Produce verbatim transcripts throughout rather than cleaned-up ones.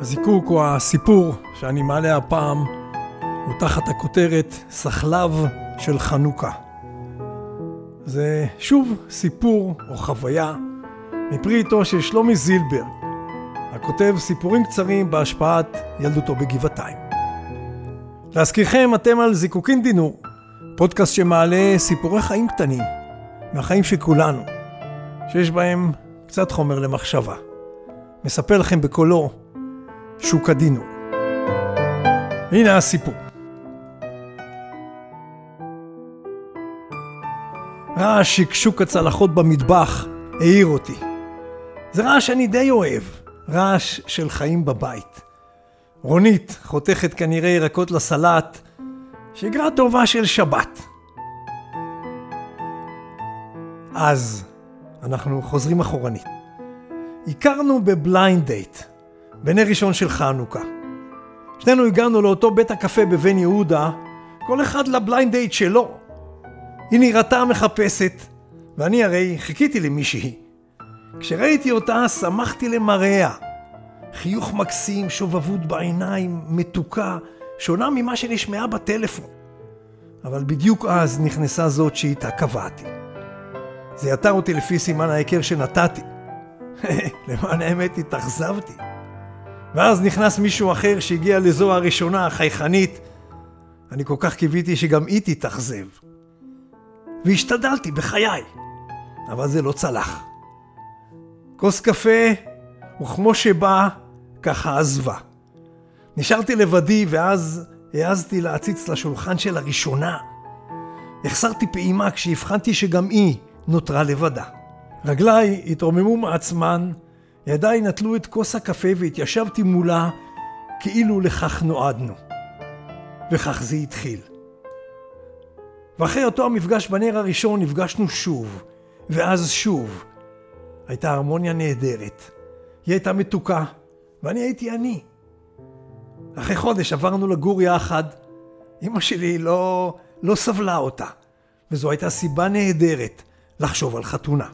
הזיקוק או הסיפור שאני מעלה הפעם הוא תחת הכותרת סחלב של חנוכה. זה שוב סיפור או חוויה מפרי עטו של שלומי זילברג, הכותב סיפורים קצרים בהשפעת ילדותו בגבעתיים. להזכירכם, אתם על זיקוקין דינור, פודקאסט שמעלה סיפורי חיים קטנים מהחיים של כולנו, שיש בהם קצת חומר למחשבה. מספר לכם בקולו שוק הדינור. הנה הסיפור. רעש שקשוק הצלחות במטבח העיר אותי. זה רעש שאני די אוהב, רעש של חיים בבית. רונית חותכת כנראה ירקות לסלט, שגרה טובה של שבת. אז אנחנו חוזרים אחורנית. הכרנו בבליינד דייט, בנר ראשון של חנוכה. שנינו הגענו לאותו בית הקפה בבן יהודה, כל אחד לבליינד דייט שלו. היא נראתה מחפשת, ואני הרי חיכיתי למישהי. כשראיתי אותה, שמחתי למראה. חיוך מקסים, שובבות בעיניים, מתוקה, שונה ממה שנשמעה בטלפון. אבל בדיוק אז נכנסה זאת שאיתה קבעתי. זה יתר אותי לפי סימן ההיכר שנתתי. למען האמת התאכזבתי. ואז נכנס מישהו אחר שהגיע לזו הראשונה, החייכנית. אני כל כך קיוויתי שגם היא תתאכזב. והשתדלתי בחיי, אבל זה לא צלח. כוס קפה, וכמו שבא, ככה עזבה. נשארתי לבדי, ואז העזתי להציץ לשולחן של הראשונה. החסרתי פעימה כשהבחנתי שגם היא נותרה לבדה. רגליי התרוממו מעצמן, ידיי נטלו את כוס הקפה והתיישבתי מולה כאילו לכך נועדנו. וכך זה התחיל. ואחרי אותו המפגש בנר הראשון נפגשנו שוב, ואז שוב. הייתה הרמוניה נהדרת. היא הייתה מתוקה, ואני הייתי אני. אחרי חודש עברנו לגור יחד. אמא שלי לא, לא סבלה אותה, וזו הייתה סיבה נהדרת לחשוב על חתונה.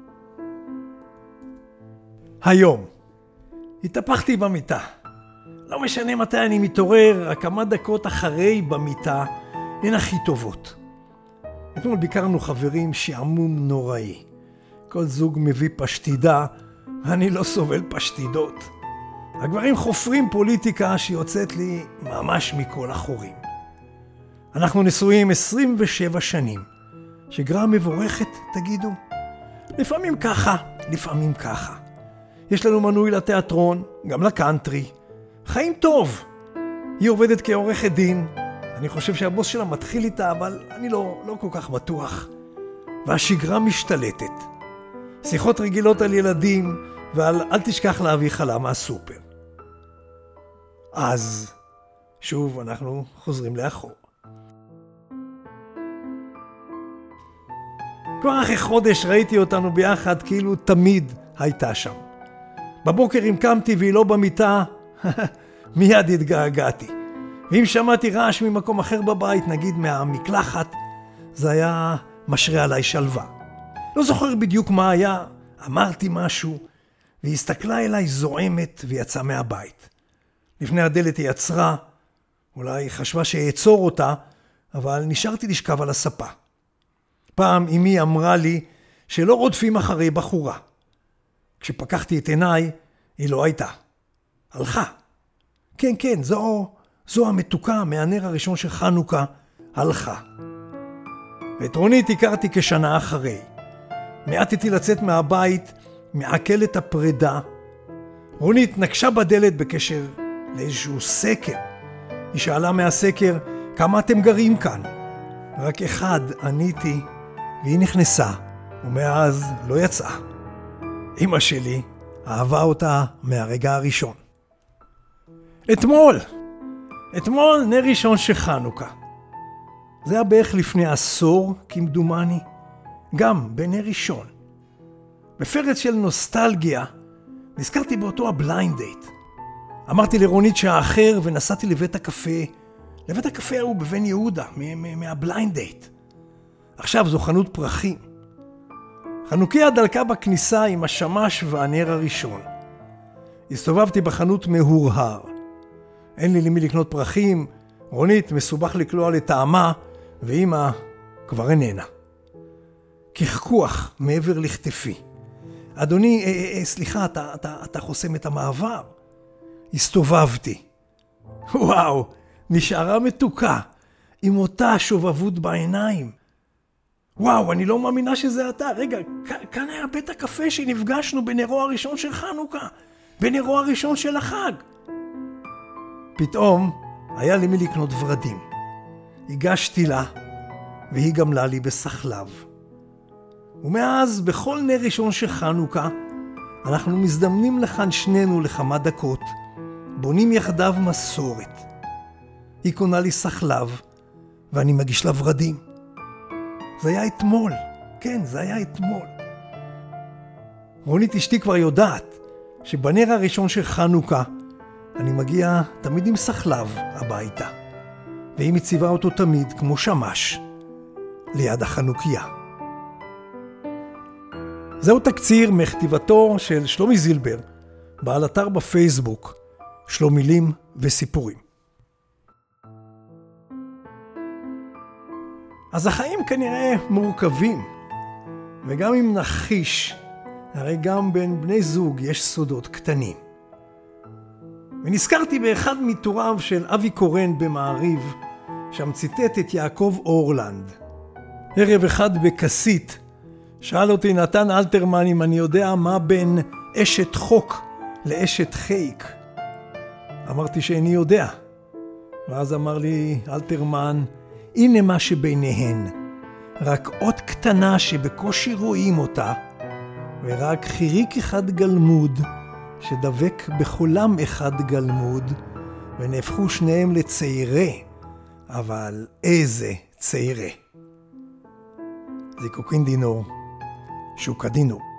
היום התהפכתי במיטה. לא משנה מתי אני מתעורר, רק כמה דקות אחרי במיטה הן הכי טובות. אתמול ביקרנו חברים שעמום נוראי. כל זוג מביא פשטידה, ואני לא סובל פשטידות. הגברים חופרים פוליטיקה שיוצאת לי ממש מכל החורים. אנחנו נשואים עשרים ושבע שנים. שגרה מבורכת, תגידו? לפעמים ככה, לפעמים ככה. יש לנו מנוי לתיאטרון, גם לקאנטרי. חיים טוב. היא עובדת כעורכת דין. אני חושב שהבוס שלה מתחיל איתה, אבל אני לא, לא כל כך בטוח. והשגרה משתלטת. שיחות רגילות על ילדים, ועל אל תשכח להביא חלה מהסופר. אז שוב אנחנו חוזרים לאחור. כבר אחרי חודש ראיתי אותנו ביחד כאילו תמיד הייתה שם. בבוקר אם קמתי והיא לא במיטה, מיד התגעגעתי. ואם שמעתי רעש ממקום אחר בבית, נגיד מהמקלחת, זה היה משרה עליי שלווה. לא זוכר בדיוק מה היה, אמרתי משהו, והיא הסתכלה אליי זועמת ויצאה מהבית. לפני הדלת היא עצרה, אולי חשבה שיעצור אותה, אבל נשארתי לשכב על הספה. פעם אמי אמרה לי שלא רודפים אחרי בחורה. כשפקחתי את עיניי, היא לא הייתה. הלכה. כן, כן, זו, זו המתוקה מהנר הראשון של חנוכה, הלכה. ואת רונית הכרתי כשנה אחרי. מעטתי לצאת מהבית, מעכלת הפרידה. רונית נקשה בדלת בקשר לאיזשהו סקר. היא שאלה מהסקר, כמה אתם גרים כאן? רק אחד עניתי, והיא נכנסה, ומאז לא יצאה. אמא שלי אהבה אותה מהרגע הראשון. אתמול, אתמול נר ראשון של חנוכה. זה היה בערך לפני עשור, כמדומני, גם בנר ראשון. בפרץ של נוסטלגיה, נזכרתי באותו הבליינד דייט. אמרתי לרונית שהאחר ונסעתי לבית הקפה, לבית הקפה הוא בבן יהודה, מהבליינד דייט. עכשיו זו חנות פרחים. חנוכיה דלקה בכניסה עם השמש והנר הראשון. הסתובבתי בחנות מהורהר. אין לי למי לקנות פרחים, רונית מסובך לקלוע לטעמה, ואמא כבר איננה. כחכוח מעבר לכתפי. אדוני, אה, אה, סליחה, אתה, אתה, אתה חוסם את המעבר. הסתובבתי. וואו, נשארה מתוקה, עם אותה שובבות בעיניים. וואו, אני לא מאמינה שזה אתה. רגע, כאן היה בית הקפה שנפגשנו בנרו הראשון של חנוכה, בנרו הראשון של החג. פתאום היה לי מי לקנות ורדים. הגשתי לה, והיא גמלה לי בסחלב. ומאז, בכל נר ראשון של חנוכה, אנחנו מזדמנים לכאן שנינו לכמה דקות, בונים יחדיו מסורת. היא קונה לי סחלב, ואני מגיש לה ורדים. זה היה אתמול, כן, זה היה אתמול. רונית אשתי כבר יודעת שבנר הראשון של חנוכה אני מגיע תמיד עם סחלב הביתה, והיא מציבה אותו תמיד כמו שמש ליד החנוכיה. זהו תקציר מכתיבתו של שלומי זילבר, בעל אתר בפייסבוק, שלומילים וסיפורים. אז החיים כנראה מורכבים, וגם אם נחש, הרי גם בין בני זוג יש סודות קטנים. ונזכרתי באחד מתוריו של אבי קורן במעריב, שם ציטט את יעקב אורלנד. ערב אחד בקסית, שאל אותי נתן אלתרמן אם אני יודע מה בין אשת חוק לאשת חייק. אמרתי שאיני יודע. ואז אמר לי אלתרמן, הנה מה שביניהן, רק אות קטנה שבקושי רואים אותה, ורק חיריק אחד גלמוד, שדבק בחולם אחד גלמוד, ונהפכו שניהם לצעירי, אבל איזה צעירי. זיקוקין דינו, שוקדינו.